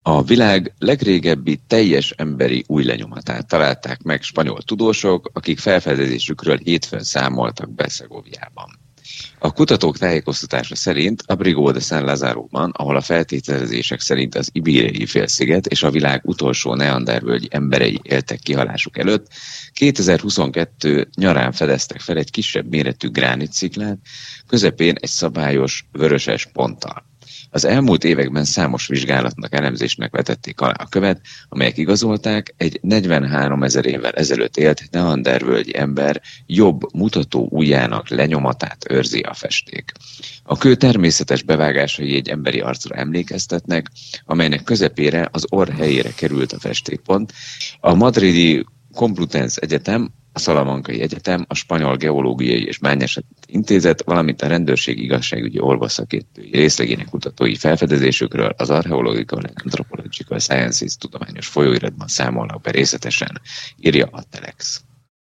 A világ legrégebbi teljes emberi új lenyomatát találták meg spanyol tudósok, akik felfedezésükről hétfőn számoltak be Segoviában. A kutatók tájékoztatása szerint Abrigo de San Lazáróban, ahol a feltételezések szerint az Ibériai félsziget és a világ utolsó neandervölgyi emberei éltek kihalásuk előtt, 2022 nyarán fedeztek fel egy kisebb méretű gránitsziklát, közepén egy szabályos vöröses ponttal. Az elmúlt években számos vizsgálatnak, elemzésnek vetették alá a követ, amelyek igazolták, egy 43 000 évvel ezelőtt élt neandervölgyi ember jobb mutató ujjának lenyomatát őrzi a festék. A kő természetes bevágásai egy emberi arcra emlékeztetnek, amelynek közepére az orr helyére került a festékpont. A madridi Complutense Egyetem, a Salamankai Egyetem, a Spanyol Geológiai és Bányászati Intézet, valamint a rendőrség igazságügyi orvosszakértői részlegének kutatói felfedezésükről az Archaeological and Anthropological Sciences tudományos folyóiratban számolnak be részletesen, írja a Telex.